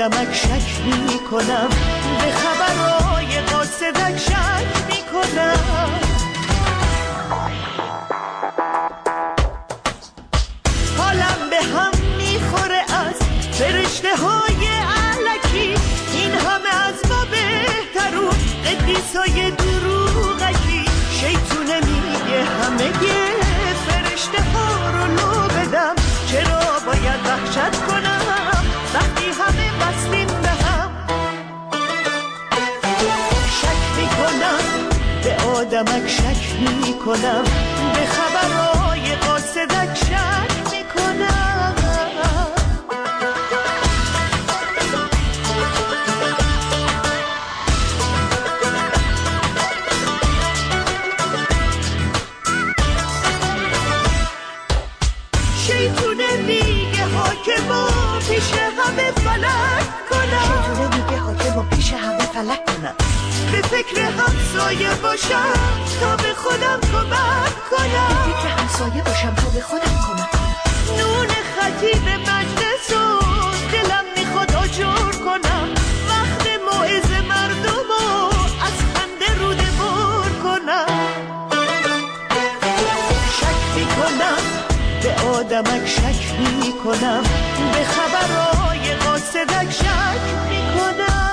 آدمک شک میکنم، به خبرهای قاصدک شک میکنم. حالم به هم میخوره از فرشته های علکی، این همه از ما بهترون قدیسای دروغکی. شیطونه میگه همه فرشته ها رو لو بدم، چرا باید وحشت کنم وقتی همه بستیم به هم. شک میکنم به آدمک شک میکنم، به خبرهای قاصدک شک میکنم. شیطونه میگه حاکما پیش همه فلک کنم، شیطونه میگه حاکما پیش همه فلک کنم. به فکر همسایه باشم تا به خودم کمک کنم، به فکر همسایه باشم تا به خودم کمک کنم. نون خطیب مجلس و دلم میخواد آجر کنم، وقت موعظه مردم و از خنده روده بر کنم. شک میکنم به آدمک شک میکنم، به خبرهای قاصدک شک میکنم.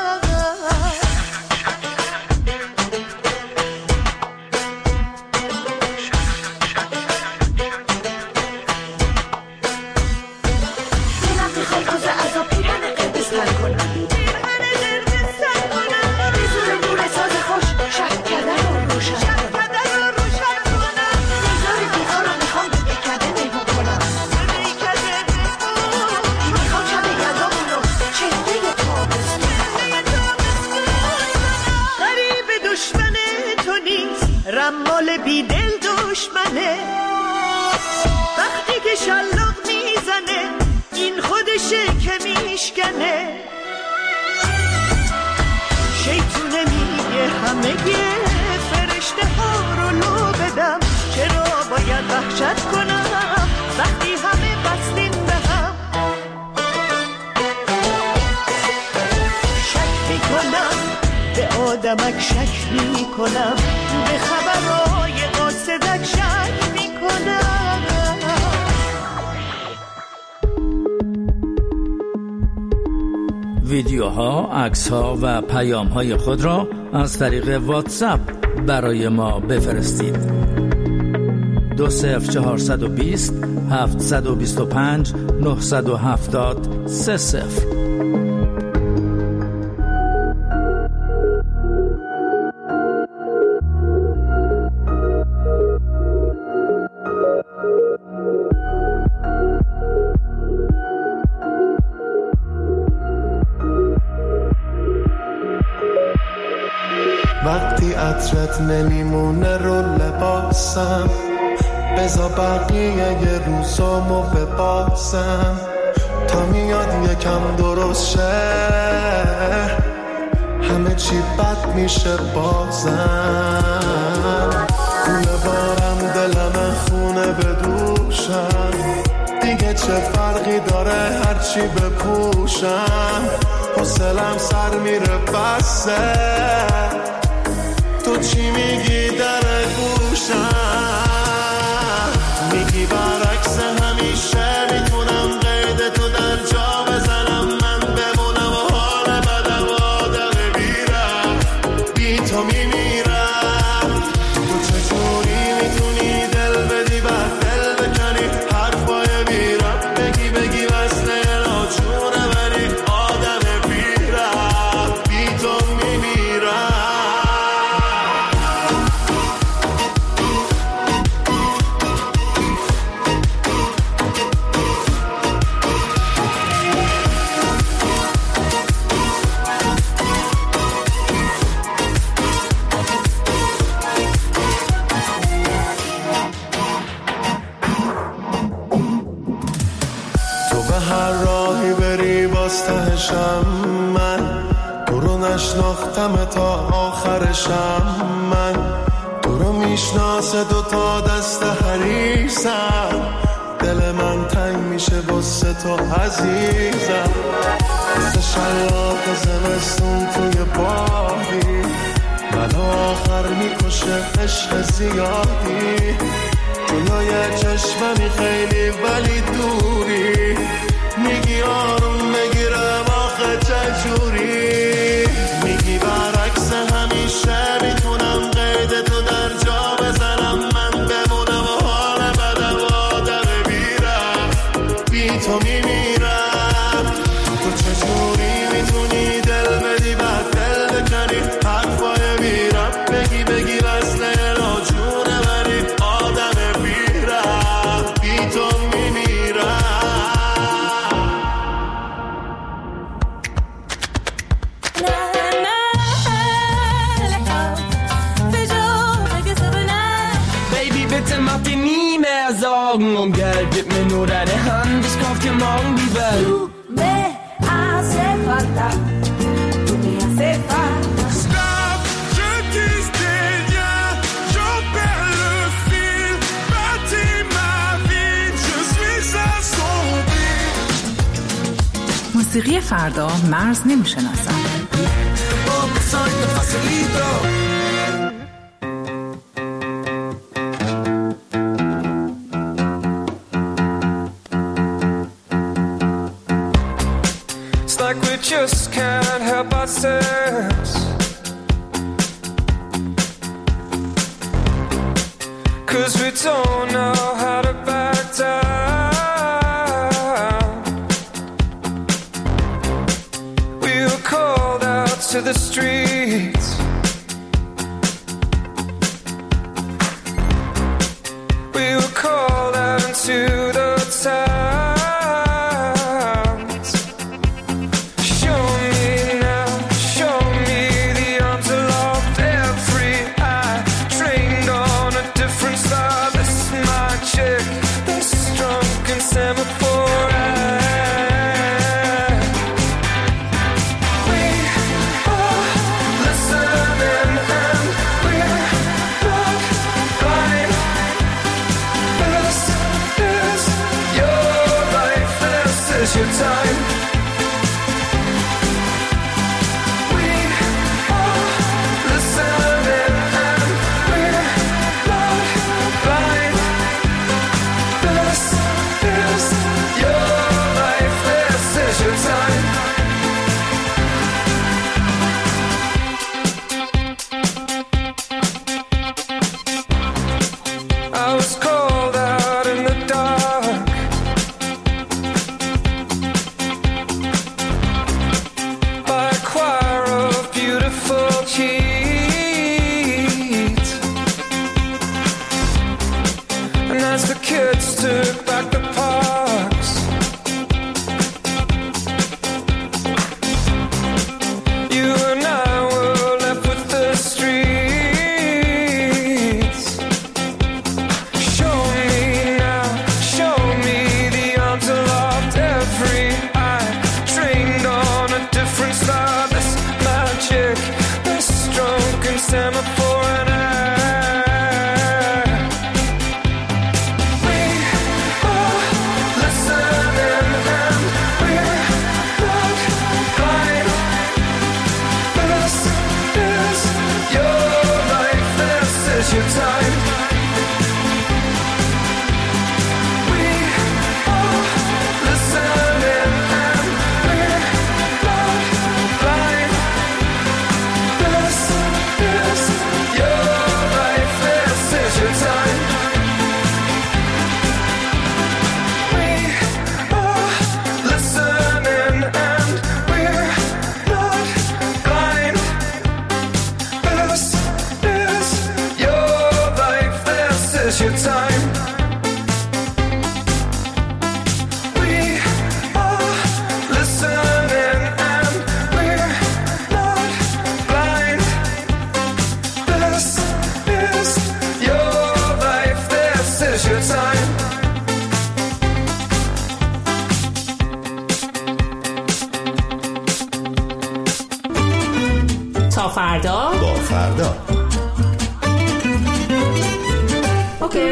رمال بی دل دشمنه، وقتی که شلاق میزنه این خودشه که میشکنه. شیطونه میگه همه فرشته ها رو لو بدم، چرا باید وحشت کنم وقتی همه بستیم به هم. شک میکنم به آدمک شک میکنم، به خبرهای قاصدک شک میکنم. ویدیوها، عکس‌ها و پیام‌های خود را از طریق واتساپ برای ما بفرستید. 20420 725 970 30. وقتی عطرت نمیمونه رو لباسم، بذار بقیه یه روزامو بباسم تا میاد یکم درست شه، همه چی بد میشه بازم. خونه بارم دلم خونه بدوشم، دیگه چه فرقی داره هرچی بپوشم، حوصلم سر میره بسه، تو چی میگی در گوشم، میگی برعکس همیشه میتونم قید تو در جا بزنم، من بمونم و حال بدم آدم بیرم، بی تو میمیرم. تو چجوری میتونی دل بدی بر دل بکنی، حرفای بیرم بگی وصله ناچونه ولی آدم بیرم، بی تو میمیرم. هر راهی بری باستهشم، من تو رو نشناختم تا آخرشم، من تو رو میشناسه دوتا دست حریصم، دل من تنگ میشه واسه تو عزیزم. مثل شلاق زمستون توی باقی من آخر میکشه عشق زیادی جلوی چشممی خیلی ولی دوری میگی آروم بگیرم آخه چجوری میگی برعکس همیشه میتونم قید تو در جا بزنم من بمونم و حال بدم آدم بیرم بی تو میمیرم تو چجوری میتونی دل بدی بعد دل بکنی حرفای بیرم بگی وصله ناجونه ولی آدم بیرم بی تو میمیرم Sorgen um Geld, gib mir nur deine Hand, ich kauf dir morgen die Welt. Tu me hace falta, tu me hace falta. Stop, je tisse des liens, j'en perds le fil, bâtis ma vie, je suis assombri. موسیقی فردا مرز نمیشناسن. Just can't help ourselves, 'cause we don't know how to back down. We were called out to the streets, we were called out into the town. Your time. We are listening and we're not blind. This is your life, this is your time. I was called out in the dark, took back the parks. You and I were left with the streets. Show me now, show me the arms aloft, every eye trained on a different star. This magic, this drunken semaphore and your time. We are listening and we're not blind. This is your life, this is your time. We are listening and we're not blind. This is your life, this is your time. We are listening and we're not blind. This is your life, this is your time. تا فردا با فردا. اوکی.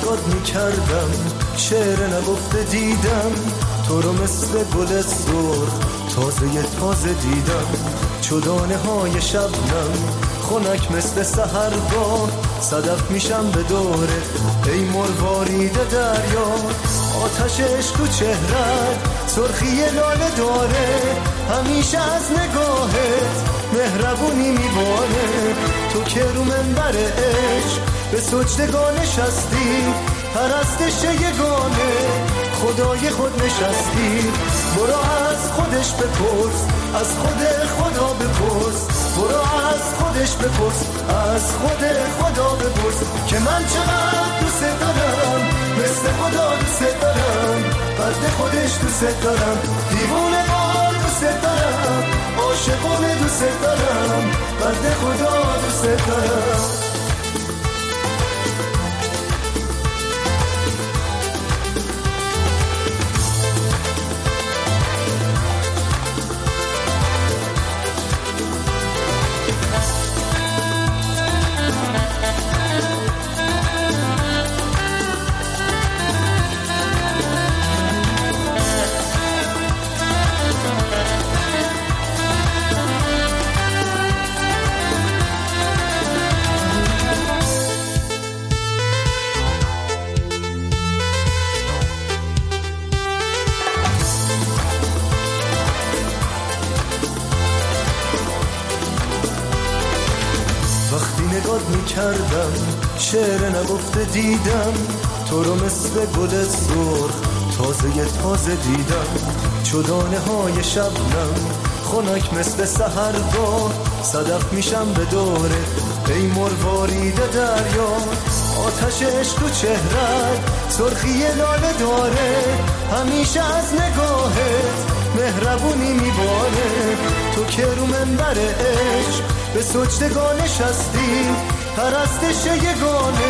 نگات میکردم، شعر نگفته دیدم، تو رو مثل گل سرخ تازه دیدم، چو دانه های شبنم خنک مثل سحرگاه، صدف میشم به دوره ای مروارید دریا، آتش عشق تو چهرت سرخی لاله داره، همیشه از نگاهت مهربونی میباره، تو که رو منبر عشق به سجدگاه نشستی، پرستش یگانه خدای خود نشستی، برو از خودش بپرس، از خود خدا بپرس، برو از خودش بپرس، از خود خدا بپرس که من چقدر دوست دارم، مثل خدا دوست دارم، فرد خودش دوست دارم، دیوونه بار دوست دارم، عاشقونه دوست دارم، فرد خدا دوست دارم. کردم شعر نگفته دیدم، تو رو مثل گل سرخ تازه دیدم، چو دانه های شبنم خنک مثل سحرگاه، صدف میشم به دوره ای مروارید دریا، آتش عشق تو چهرت سرخی لاله داره، همیشه از نگاهت مهربونی میباره، تو که رو منبر عشق به سجدگاه نشستی، پرستش یگانه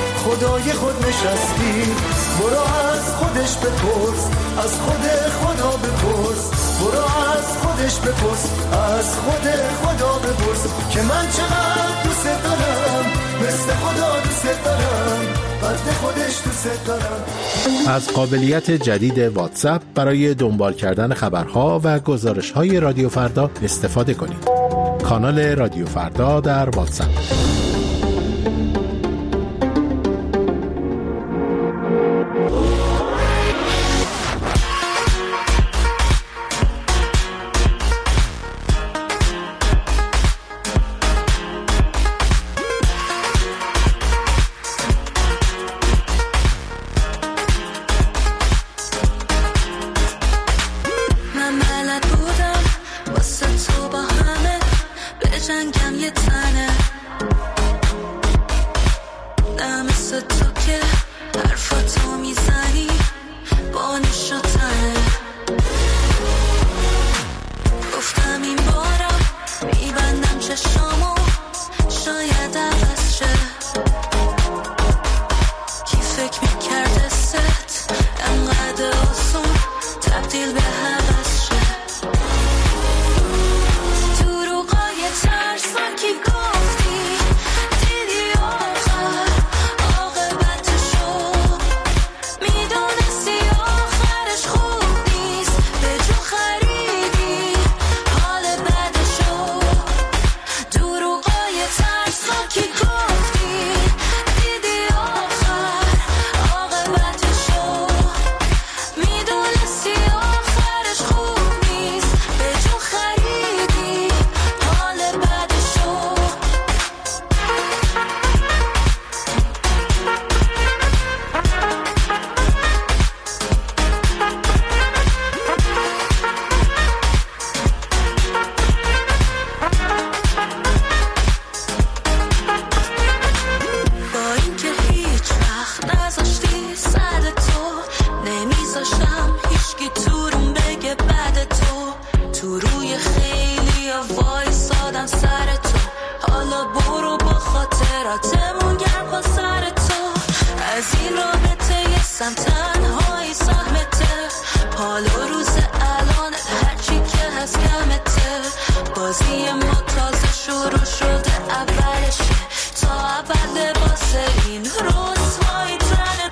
خدای خود نشستی، برو از خودش بپرس، از خود خدا بپرس، برو از خودش بپرس، از خود خدا بپرس که من چقدر دوست دارم، مثل خدا دوست دارم، فرد خودش دوست دارم. از قابلیت جدید واتساپ برای دنبال کردن خبرها و گزارش‌های رادیو فردا استفاده کنید. کانال رادیو فردا در واتساپ. شروع شده اولشه تا اول لباس این رسوایی تن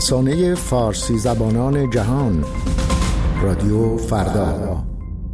رسانه فارسی زبانان جهان، رادیو فردا.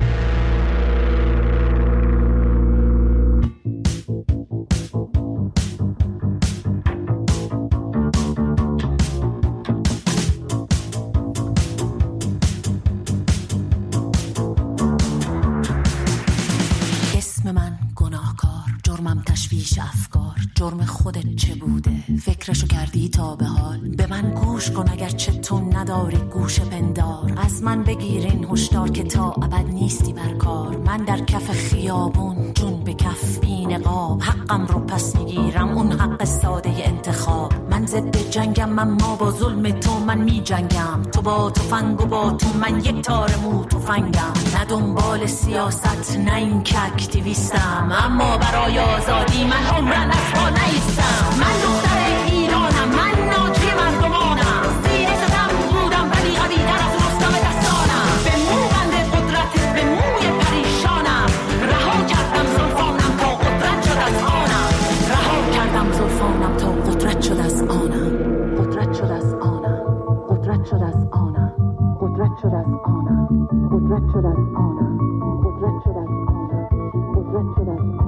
اسم من گناهکار، جرمم تشویش افکار. جرم خودت چه بوده؟ فکرشو کردی تا به حال؟ به من گوش کن اگر چه تو نداری گوش پندار. از من بگیرین هشدار که تا ابد نیستی بر کار. من در کف خیابون جون به کف بی نقاب، حقم رو پس میگیرم، اون حق ساده انتخاب. من ضد جنگم اما با ظلم تو من می جنگم. تو با تفنگ و با تو، من یک تار مو تفنگم. نه دنبال سیاست نه این که اکتیویستم، اما برای آزادی من عمرن از پا نیستم. من دختر ایرانم، من ناجی مردمانم. زیر ستم بودم ولی قوی‌تر از رستم دستانم. به موبند قدرت به موی پریشانم. رها کردم زلفانم تا قدرت شد از آنم. رها کردم زلفانم تا قدرت شد از آنم. قدرت شد از آنم. قدرت شد از آنم. قدرت شد از آنم. قدرت شد از آنم. قدرت شد از آنم. قدرت شد از آنم.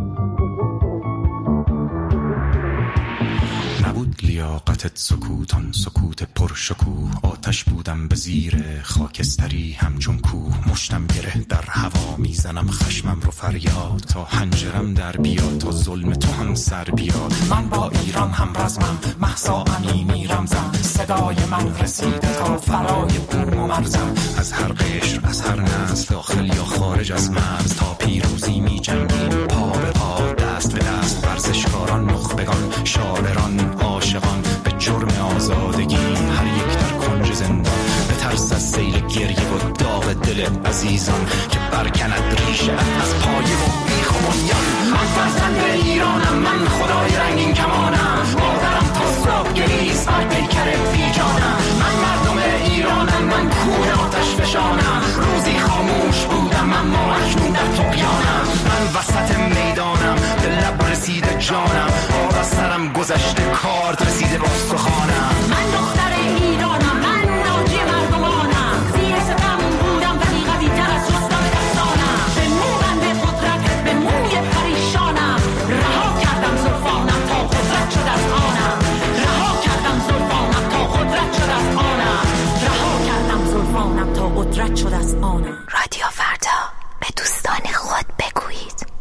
نبود لیاقتت سکوتان سکوت پرشکوه. آتش بودم به زیر خاکستری همچون کوه. مشتم گره در هوا میزنم خشمم رو فریاد، تا حنجرم در بیاد، تا ظلم تو هم سر بیاد. من با ایران هم رزمم، مهسا امینی رمزم. صدای من رسیده تا فرای بوم و مرزم. از هر قشر از هر نسل، داخل یا خارج از مرز، تا پیروزی می جنگیم پا به پا دست به دست. ورزشکاران نخبگان شاعران عاشقان، به جرم آزادگی هر یک در کنج زندان. به ترس از سیل گریه و داغ دل عزیزان، که برکند ریشه از پایه و بیخ و بنیان. من فرزند ایرانم، من خدای رنگین کمانم. مادرم تا صبح گریست بر پیکر بیجانم. من مردم ایرانم، من کوه آتش فشانم. روزی خاموش بودم اما اکنون در طغیانم. من وسط میدانم، به لب رسیده جانم. آب از سرم گذشته، کارد رسیده با سخانم. من دختر ایرانم، من ناجی مردمانم. زیر ستم بودم ولی قوی‌تر از رستم دستانم. به موبند قدرت به موی پریشانم. رها کردم زلفانم تا قدرت شد از آنم. رها کردم زلفانم تا قدرت شد از آنم. رها کردم زلفانم تا قدرت شد از آنم. رادیو فردا، به دوستان خود بگویید.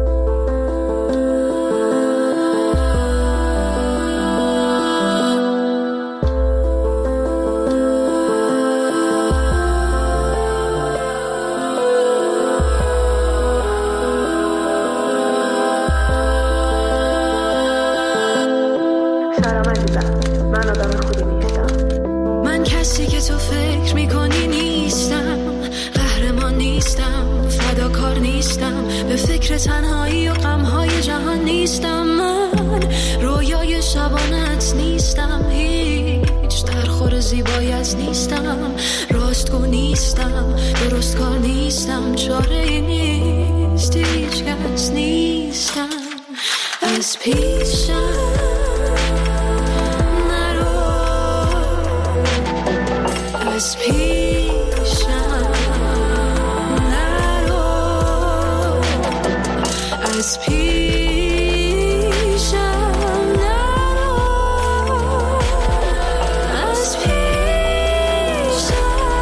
من آدم خوبی نیستم. من کسی که تو فکر میکنی نیستم. قهرمان نیستم، فداکار نیستم. به فکر تنهایی و غمهای جهان نیستم. من رویای شبانت نیستم. هیچ درخور زیبایت نیستم. راستگو نیستم، درستکار نیستم. چاره نیست، هیچ کس نیستم. از پیشم از پیشم نرو. از پیشم نرو. از پیشم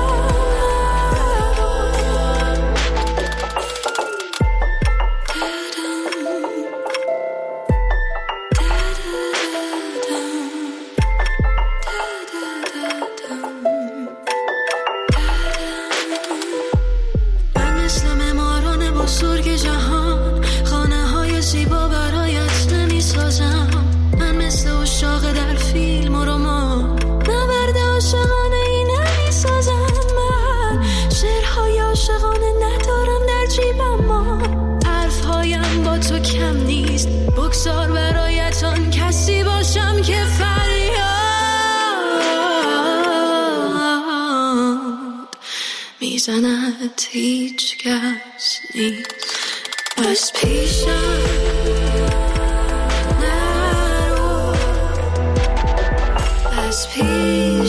بگذار برایتان کسی باشم که فریاد میزند، هیچ کس نیست. از پیشم نرو. از پیشم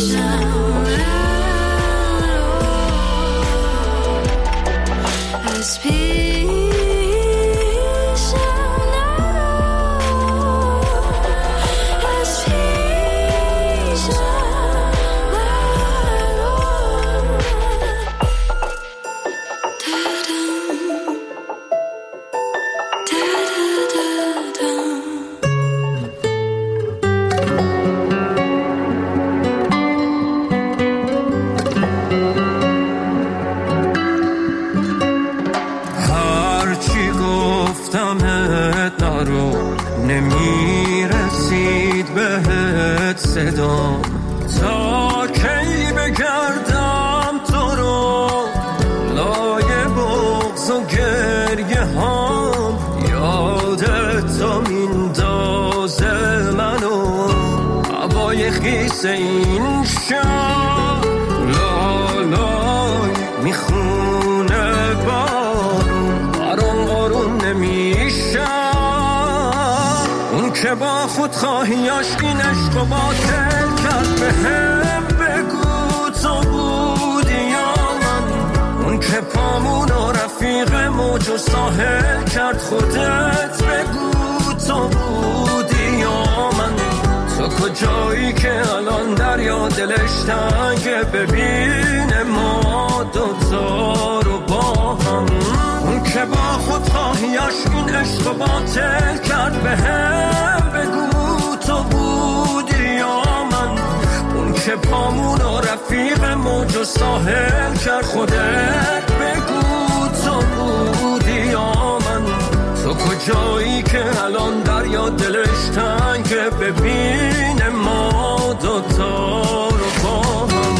صدام تا کی بگردم تو رو لای بغض و گریه هم یادت تا میندازه منو هوای خیس این شب لالای میخونه بارون برام آروم نمیشه اون که با خود خواهیاش این عشق و باطل کرد به هم بگو تو بودی یا من اون که پامون و رفیق موج و ساحل کرد خودت بگو تو بودی یا من تو کجایی که الان دریا دلش تنگه ببینه ما دوتا رو با هم اون که با خود خواهیاش این عشق و باطل کرد به هم بگو تو بودی یا من اون که پامون و رفیق موج و ساحل کرد خودت بگو تو بودی یا من تو کجایی که الان دریا دلش تنگه ببینه ما دوتا رو با هم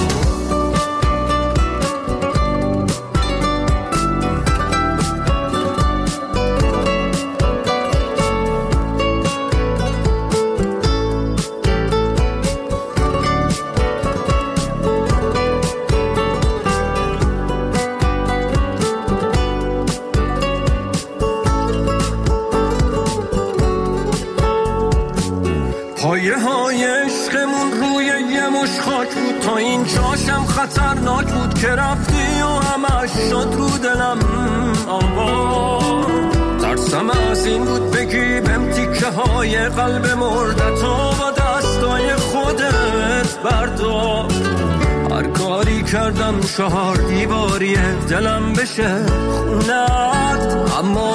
پایه های عشقمون روی یه مش خاک بود تا این جاشم خطرناک بود که رفتی و همش شد رو دلم آوا ترسم از این بود بگی بهم تیکه های قلب مردتو با دستای خودت بردار هر کاری کردم 4 دیواریه دلم بشه خونت اما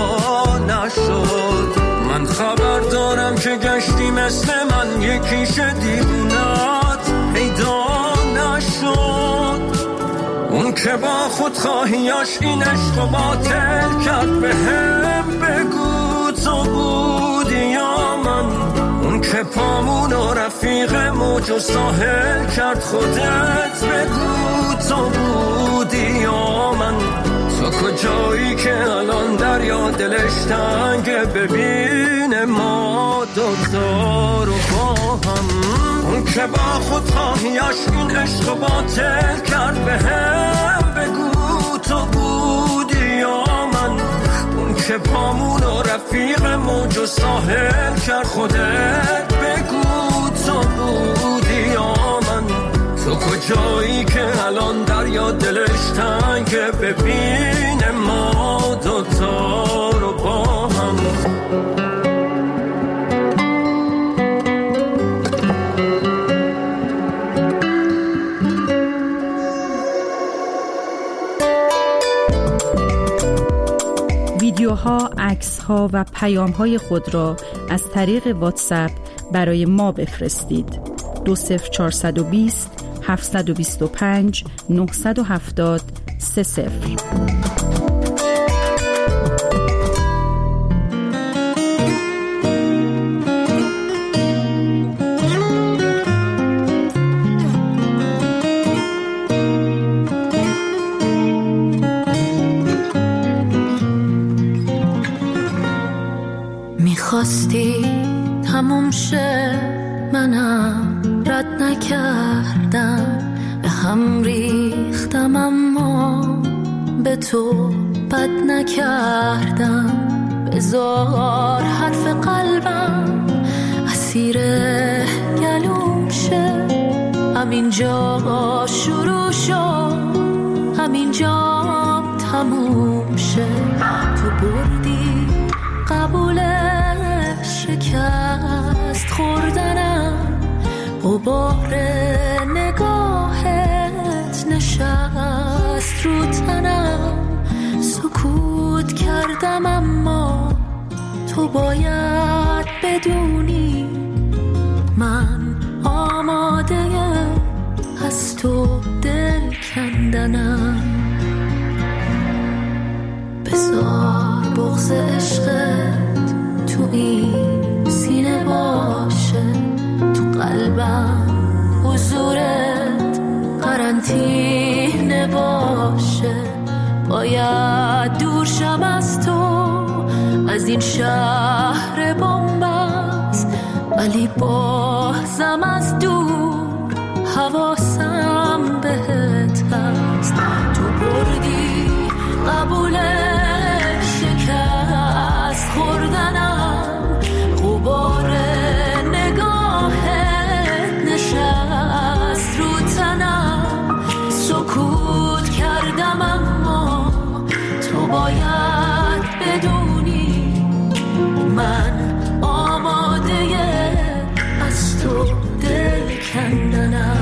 نشد من خبر دارم که گشتی مثل من یکیش دیوونت پیدا نشد اون که با خود خواهیاش این عشق و باطل کرد به هم بگو تو بودی یا من اون که پامون و رفیق موج و ساحل کرد خودت بگو تو بودی یا من تو کجایی که الان دریا دلش تنگه ببینه ما دوتا رو با هم اون که با خود خواهیاش این عشق و باطل کرد به هم بگو تو بودی یا من اون که پامون و رفیق موج و ساحل کرد خودت بگو تو بودی یا من تو کجایی که الان دریا دلش تنگه ببینه ما دوتا رو با هم ویدیوها، عکس‌ها و پیام‌های خود را از طریق واتساپ برای ما بفرستید. 20420 725 970 30. میخواستی تموم شه منم رد نکردم به هم ریختم اما به تو بد نکردم بذار حرف قلبم اسیر گلوم شه همینجا شروع شد همینجا تموم شه تو بردی قبول شکست خوردنم غبار نگاهت نشست رو تنم سکوت کردم اما تو باید بدونی من آماده از تو دل کندنم بذار بغض عشقت تو این سینه باشه تو قلبم قرنطینه باشه، باید دور شم از تو، از این شهر بنبست، ولی بازم از دور حواسم بهت هست. تو بردی قبول شکست خوردنم، غبار نگاهت نشست رو تنم، سکوت کردم اما تو باید بدونی من آماده از تو دل کندنم.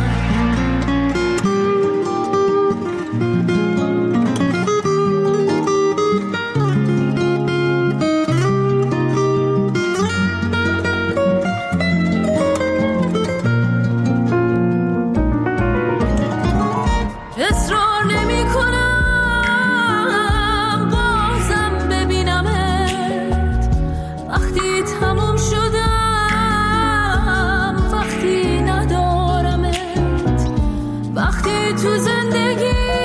تو زندگی